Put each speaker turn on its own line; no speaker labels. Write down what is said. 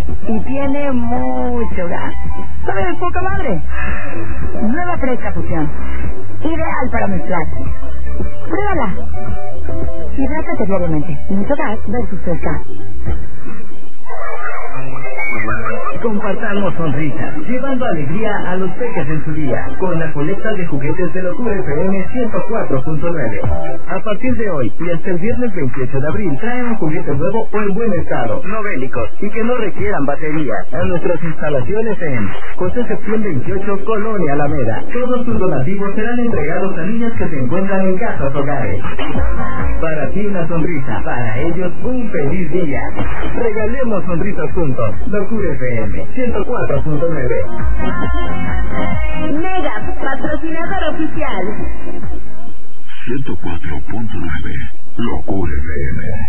y tiene mucho gas. ¿Sabe de poca madre? Nueva fresca fusión. Ideal para mezclar. Pruébala. Hidrátate diariamente. Mucho gas versus fresca.
Compartamos sonrisas, llevando alegría a los peques en su día, con la colecta de juguetes de Locura FM 104.9. A partir de hoy y hasta el viernes 28 de abril, trae un juguete nuevo o en buen estado, no bélicos y que no requieran batería, a nuestras instalaciones en José Septién 28, Colonia Alameda. Todos tus donativos serán entregados a niñas que se encuentran en casas hogares. Para ti una sonrisa, para ellos un feliz día. Regalemos sonrisas juntos. Locura FM 104.9.
Mega, patrocinador oficial.
104.9. Locura FM.